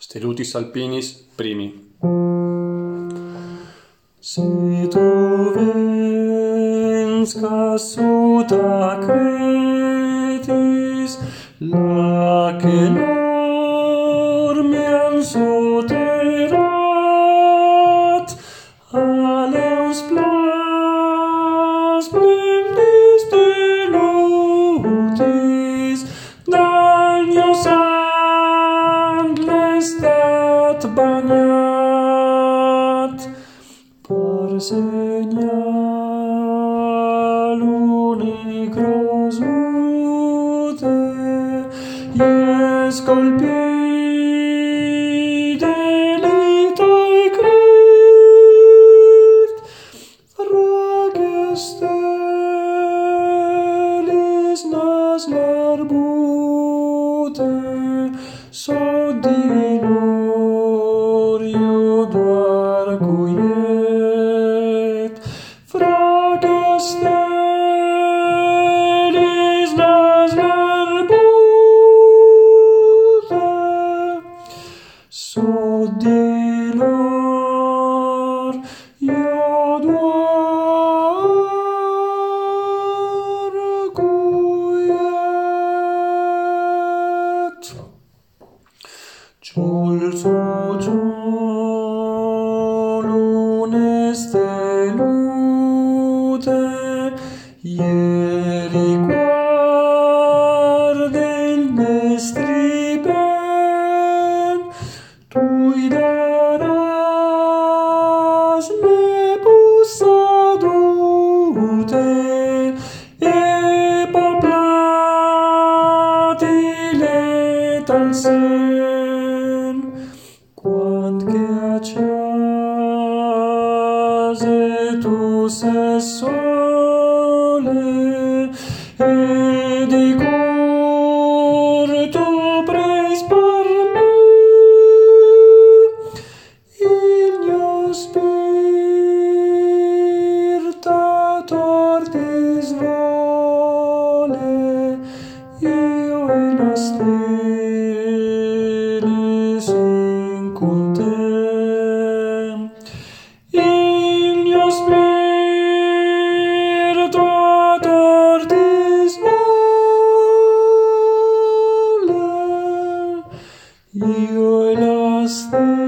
Stelutis alpinis primi. Si tu vens casuta cretis, lacelor mian soterat, aleus plas splendis stelutis, dagnos lestat bagnat, par segnal unicros ute, ies colpide litae cret, frages stelis nas larbute, sodilor iuduar cuiet, frages stelis nas larbute, sodilor iuduar cuiet. Lune stelute, ieri guarde il mestri ben, tui daras nebus adute, e poblati letal sen, quant che accesetus es sole, ed icur tu preis par me, igno spirta tortis vole, io in a stelis incuntem, igno spirta tortis vole, io in a stelis